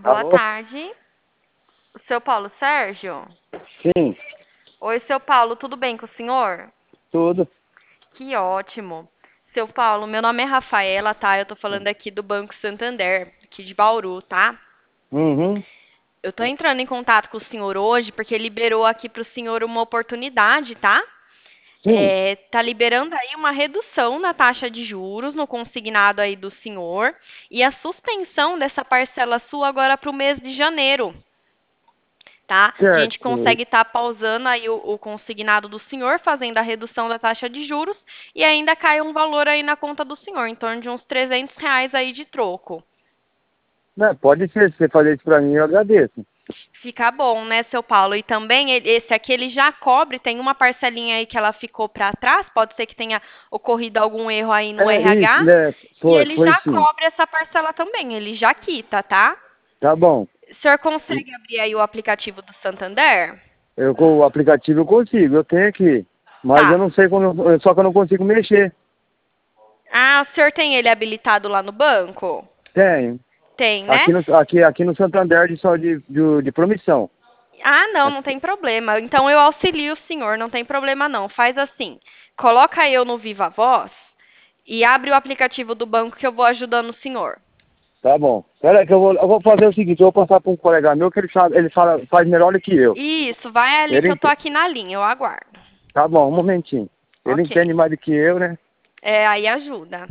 Boa Alô? tarde. O seu Paulo Sérgio? Sim, Oi, seu Paulo, tudo bem com o senhor? tudo. Que ótimo. Seu Paulo, meu nome é Rafaela, tá? Eu tô falando aqui do Banco Santander, aqui de Bauru, tá? Uhum. Eu tô entrando em contato com o senhor hoje porque liberou aqui pro senhor uma oportunidade, tá? Sim, Tá liberando aí uma redução na taxa de juros no consignado aí do senhor e a suspensão dessa parcela sua agora para o mês de janeiro. Tá? A gente certo. consegue estar pausando aí o consignado do senhor, fazendo a redução da taxa de juros, e ainda cai um valor aí na conta do senhor, em torno de uns R$ 300 aí de troco. Né, pode ser, se você fazer isso pra mim, eu agradeço. Fica bom, né, seu Paulo? E também esse aqui ele já cobre, tem uma parcelinha aí que ela ficou para trás, pode ser que tenha ocorrido algum erro aí no É isso, RH, né? e Foi, ele foi já sim. cobre essa parcela também, ele já quita, tá? Tá bom. O senhor consegue abrir aí o aplicativo do Santander? Eu, com o aplicativo eu consigo, eu tenho aqui. Mas eu Tá. não sei como, só que eu não consigo mexer. Ah, o senhor tem ele habilitado lá no banco? Tenho. Tem, né? Aqui no Santander de promissão. Ah, não, não tem problema. Então eu auxilio o senhor, não tem problema não. Faz assim, coloca eu no Viva Voz e abre o aplicativo do banco que eu vou ajudando o senhor. Tá bom. Espera aí que eu vou fazer o seguinte, eu vou passar para um colega meu que ele fala, faz melhor do que eu. Isso, vai ali que Ele, eu tô aqui na linha, eu aguardo. tá bom, um momentinho. Ele Ok. entende mais do que eu, né? É, aí ajuda.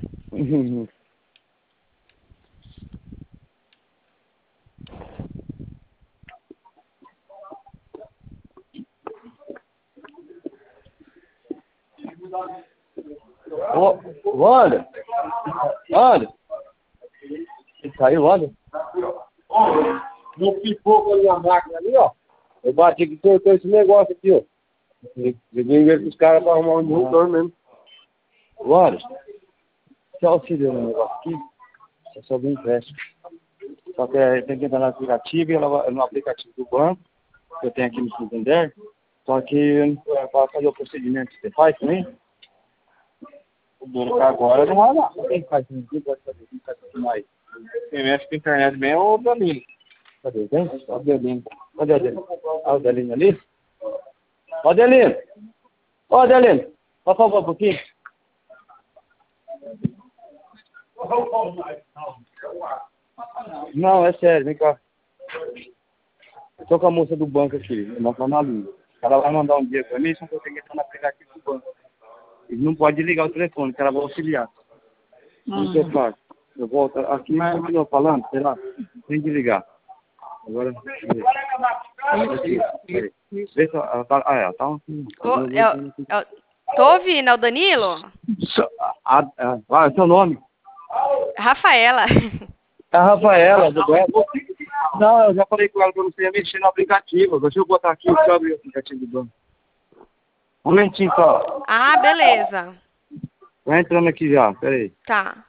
Ô, olha, olha. Ele caiu, olha. No pipoco ali na máquina ali, ó. Eu bati que cortou esse negócio aqui, ó. Liguei ver os caras para arrumar um interruptor mesmo. Olha, se auxiliou no negócio aqui, é só bem empréstimo. Só que tem que entrar no aplicativo, no aplicativo do banco, que eu tenho aqui no Santander. Só que para fazer o procedimento que você faz também, o duro agora não vai lá. Quem faz isso? Quem pode fazer? Quem faz mais? Quem mexe com a internet bem é o Danilo. Cadê? Tem? Ó o Danilo. Cadê o Danilo? Olha o Danilo ali. Ó o Danilo. Ó o Danilo. Por favor, um pouquinho. Não, é sério, vem cá. Eu tô com a moça do banco aqui, nós estamos na linha. Ela vai mandar um dia pra mim, só que eu tenho que entrar no aplicativo do banco. Ele não pode desligar o telefone, que ela vai auxiliar. O que eu faço? Eu volto aqui, mas continua falando, sei lá, tem que ligar. Agora, aqui, vê se ela tá, ela tá assim. Tô ouvindo, é o Danilo? É seu nome? Rafaela. É a Rafaela, do banco. Não, eu já falei com ela que eu não sei mexer no aplicativo. Deixa eu botar aqui, deixa eu abrir o aplicativo do banco. Um momentinho só. Ah, beleza. Vai entrando aqui já, peraí. Tá.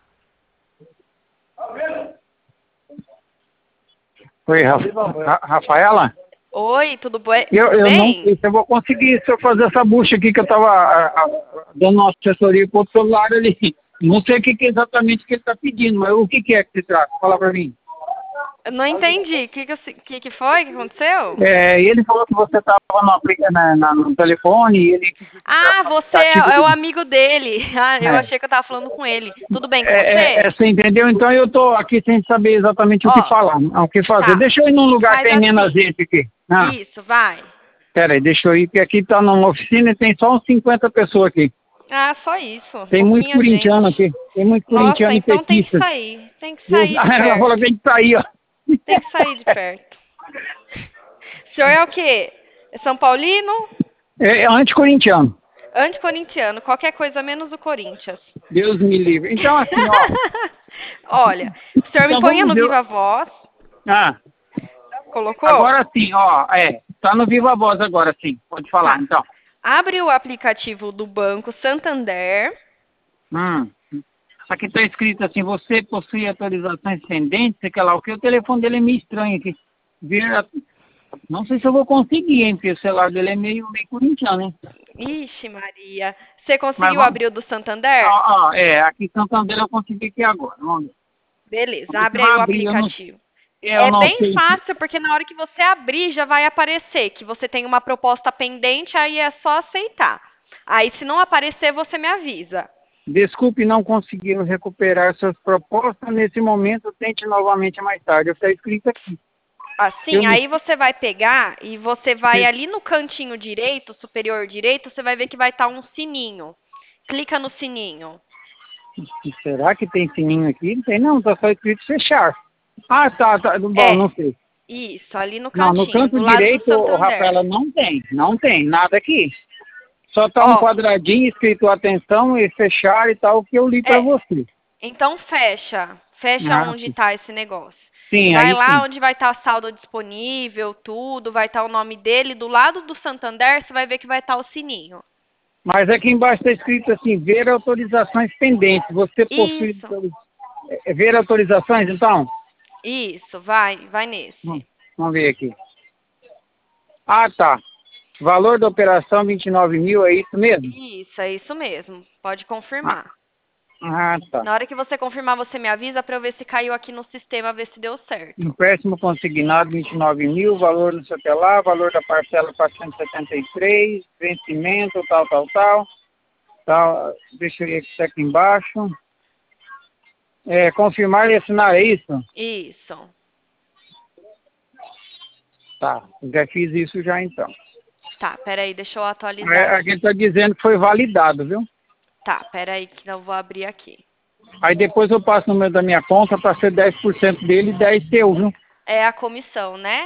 Oi, Rafaela? Oi, tudo Eu não bem? sei se eu vou conseguir se eu fazer essa bucha aqui que eu estava dando uma assessoria para o celular ali. Não sei o que é exatamente que ele está pedindo, mas o que é que se trata? Fala para mim. Eu não entendi. O que foi? O que aconteceu? Ele falou que você estava no telefone e ele Ah, você aplicativo é o do... amigo dele. Ah, eu É, achei que eu tava falando com ele. Tudo bem com você? você entendeu? Então eu estou aqui sem saber exatamente o que Ó, falar, o que fazer. tá. Deixa eu ir num lugar que Faz tem menos assim. gente aqui. Ah, Isso, vai. pera aí, deixa eu ir, porque aqui está numa oficina e tem só uns 50 pessoas aqui. Ah, só isso. Tem muito Pouquinha corintiano gente. aqui. Tem muito Nossa, corintiano e então tem que petista. sair. Tem que sair de Ela falou perto. que tem que sair, ó. Tem que sair de perto. O senhor é o quê? É São Paulino? É anticorintiano. Anticorintiano. Qualquer coisa menos o Corinthians. Deus me livre. Então, assim, ó. Olha, o senhor me Então ponha vamos no ver. Viva Voz. Ah, Colocou? agora sim, ó. Tá no Viva Voz agora sim. Pode falar, Tá. então. Abre o aplicativo do Banco Santander. Aqui tá escrito assim, você possui atualizações pendentes, sei que lá, o que o telefone dele é meio estranho aqui. Não sei se eu vou conseguir, hein, porque o celular dele é meio corintiano, hein. Ixi, Maria. Você Mas conseguiu vamos. abrir o do Santander? Aqui em Santander eu consegui aqui agora. Vamos ver. Beleza, Você abre aí vai o abrir, eu não. aplicativo. Eu É não bem sei. fácil, porque na hora que você abrir já vai aparecer que você tem uma proposta pendente, aí é só aceitar. Aí se não aparecer, você me avisa. Desculpe, não conseguiram recuperar suas propostas. Nesse momento, tente novamente mais tarde. Está escrito aqui. Eu Assim, não aí você vai pegar e você vai sei. ali no cantinho direito, superior direito, você vai ver que vai estar um sininho. Clica no sininho. Será que tem sininho aqui? Não tem, não. Está só escrito fechar. Ah, tá. Bom, É, não sei. isso, ali no Não, no cantinho, canto do lado do direito, ô, Santander. Rafaela, não tem nada aqui. Só tá um Ó, quadradinho escrito atenção e fechar e tal, que eu li para é, você. então fecha. Fecha Ah, onde está esse negócio. sim, Vai aí lá sim. onde vai estar saldo disponível, tudo, vai estar o nome dele. Do lado do Santander, você vai ver que vai estar o sininho. Mas aqui embaixo está escrito assim, ver autorizações pendentes. Você possui Isso, ver autorizações, então? isso, vai nesse. Vamos ver aqui. Ah, tá. Valor da operação 29 mil, é isso mesmo? Isso, é isso mesmo. Pode Ah, confirmar. tá. Na hora que você confirmar, você me avisa para eu ver se caiu aqui no sistema, ver se deu certo. Empréstimo consignado 29 mil, valor não sei o que lá, valor da parcela 473, vencimento, tal. Deixa eu ver o que está aqui embaixo. Confirmar e assinar, é isso? Isso. Tá, já fiz isso já então. Tá, peraí, deixa eu atualizar Aqui aqui. está dizendo que foi validado, viu? Tá, peraí que eu vou abrir aqui. Aí depois eu passo o número da minha conta para ser 10% dele e 10 seu, viu? É a comissão, né?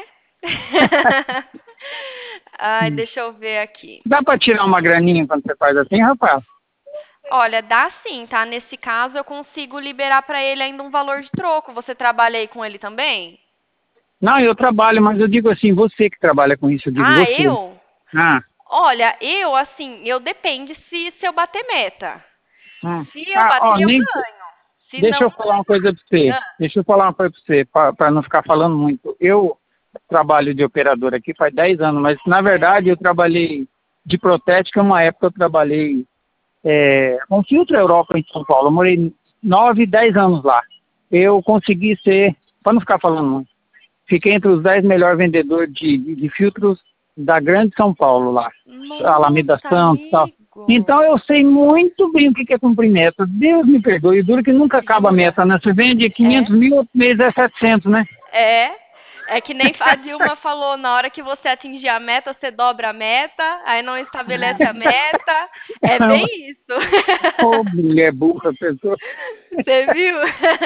Ai, deixa eu ver aqui. Dá para tirar uma graninha quando você faz assim, rapaz? Olha, dá sim, tá? Nesse caso, eu consigo liberar para ele ainda um valor de troco. Você trabalha aí com ele também? Não, eu trabalho, mas eu digo assim, você que trabalha com isso, eu digo Ah, você. eu? Ah, Olha, eu depende se eu bater meta. ah. Se eu Ó, bater, eu nem, ganho. Se deixa eu não falar uma coisa para você. ganhar, Deixa eu falar uma coisa para você, para não ficar falando muito. Eu trabalho de operador aqui faz 10 anos, mas na verdade eu trabalhei de protética, uma época eu trabalhei com Filtro Europa em São Paulo. Eu morei 9, 10 anos lá. Eu consegui ser, para não ficar falando muito, fiquei entre os 10 melhores vendedores de filtros da Grande São Paulo lá, Alameda nossa, Santos e tal. amigo. Então eu sei muito bem o que é cumprir meta. Deus me perdoe, duro que nunca acaba a Jura? meta, né? Você vende 500 É? mil, outro mês é 700, né? É. É que nem a Dilma falou, na hora que você atingir a meta, você dobra a meta, aí não estabelece a meta. É bem isso. Ô, mulher burra, pessoa. Você viu?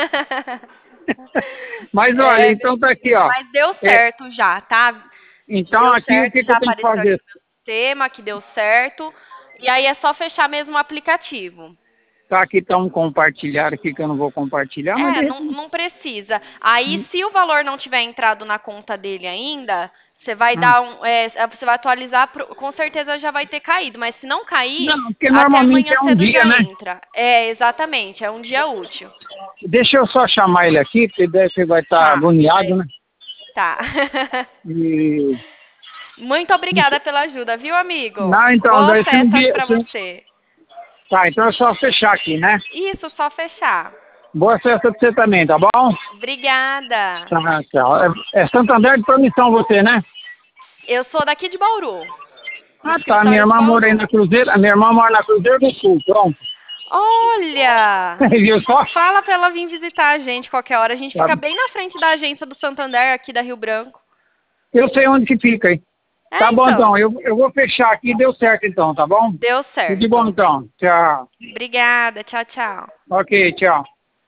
Mas olha, É então bem tá isso. aqui, ó. Mas deu É, certo já, tá? então Deu aqui o certo, que, que já eu tenho que apareceu aqui fazer? no meu sistema que deu certo. E aí é só fechar mesmo o aplicativo. Tá aqui, tá um compartilhar aqui que eu não vou compartilhar, mas de É, não, repente. não precisa. Aí, se o valor não tiver entrado na conta dele ainda, você vai Hum. dar você vai atualizar, com certeza já vai ter caído. Mas se não cair, Não, porque até normalmente amanhã é um cedo dia, já né? entra. É, exatamente, é um dia útil. Deixa eu só chamar ele aqui, porque daí você vai estar Tá, agoniado, né? tá. E... Muito obrigada pela ajuda, viu, amigo? Não, então, Boas daí se um festas dia. pra você. Tá, então é só fechar aqui, né? Isso, só fechar. Boa festa pra você também, tá bom? Obrigada. Tá, tchau. É Santander de Promissão você, né? Eu sou daqui de Bauru, do Ah, tá. Minha escritório de irmã mora aí Bauru. na Cruzeiro. A minha irmã mora na Cruzeiro do Sul, pronto. Olha! Viu só? Fala pra ela vir visitar a gente qualquer hora. A gente Tá. fica bem na frente da agência do Santander, aqui da Rio Branco. Eu sei onde que fica aí. É, Tá bom, então. então. Eu vou fechar aqui. Deu certo, então, tá bom? Deu Tudo de bom, certo. então. Tchau. Obrigada. Tchau, tchau. Ok, tchau.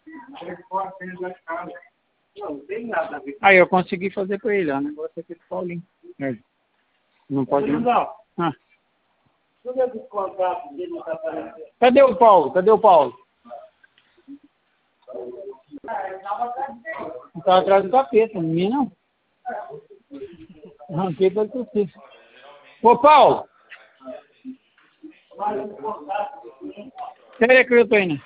Aí, eu consegui fazer com ele, ó. O negócio aqui do Paulinho. Não pode não. Ah. Cadê o Paulo? Cadê o Paulo? Não tá atrás do tapete, não é não? Arranquei para você. Ô, Paulo! Espera aí que eu tô indo.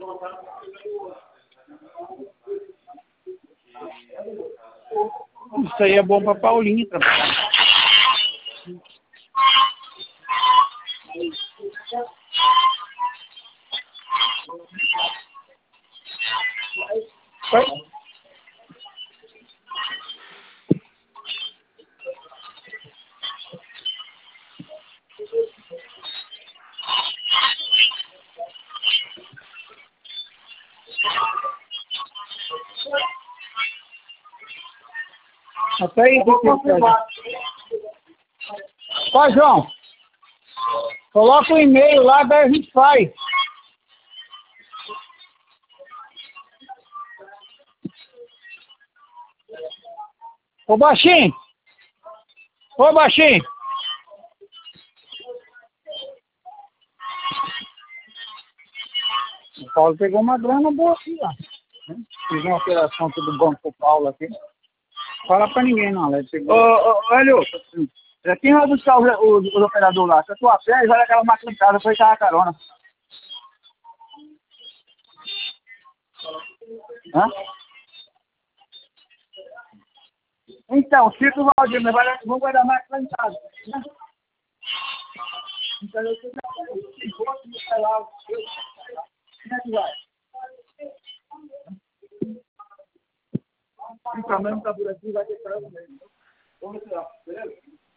Isso aí é bom pra Paulinho trabalhar. Oi? Até aí, Ó, João, coloca o e-mail lá, daí a gente faz. Ô, Baixinho! Ô, Baixinho! O Paulo pegou uma grana boa aqui, ó. Fiz uma operação do banco pro Paulo aqui. Fala pra ninguém, não, Alex. Olha, quem vai buscar os operadores lá? Se eu tô a pé, vai aquela máquina em casa, foi dar a carona. Hã? Então, Chico Valdir, mas vamos guardar a máquina em casa. Né? Então, eu sei que lá. Como é que vai? O caminho tá por aqui, vai ter que trazer mesmo. Vamos ver lá, beleza?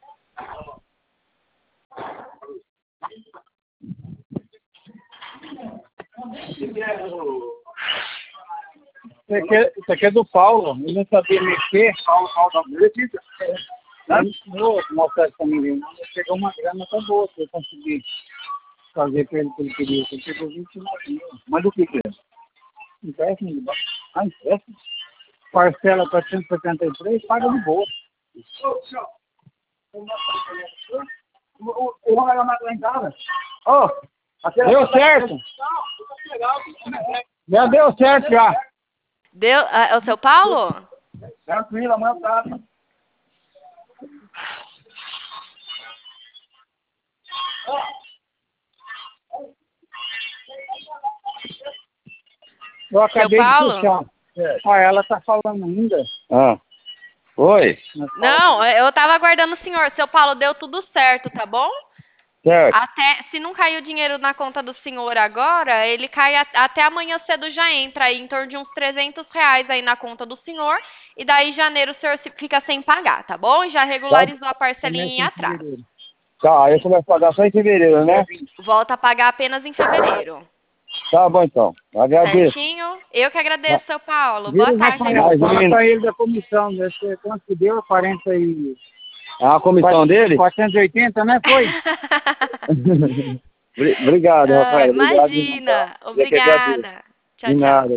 Isso aqui é do Paulo, ele não sabia mexer. Paulo da Letícia. Não vou mostrar isso pra ninguém. Ele pegou uma grana tão boa que eu consegui fazer pra ele o que ele queria. Ele pegou 29 mil. Mas o que é? Empréstimo de banco. Ah, empréstimo? Parcela 473, paga no bolso. Eu vou levar mais lá em casa. Deu certo? Já deu certo já. Deu? É o seu Paulo? Tranquilo, amanhã tá. Eu acabei de Paulo? puxar. Ah, ela tá falando ainda. Oi. Não, eu tava aguardando o senhor. Seu Paulo, deu tudo certo, tá bom? Certo. Até, se não cair o dinheiro na conta do senhor agora, ele cai até amanhã cedo já entra aí em torno de uns R$ 300 aí na conta do senhor. E daí em janeiro o senhor fica sem pagar, tá bom? Já regularizou a parcelinha em atrás. Tá, aí você vai pagar só em fevereiro, né? Volta a pagar apenas em fevereiro. Tá bom então. Agradeço. Certinho? Eu que agradeço, seu Paulo. Vira Boa o tarde. Rafael, aí. fala pra ele da comissão. Deve ser quanto que deu? 40 e... A comissão dele? 480, né? Foi? Obrigado, Rafael. Obrigado. Imagina. Eu que agradeço. Obrigada. Tchau, De tchau. nada.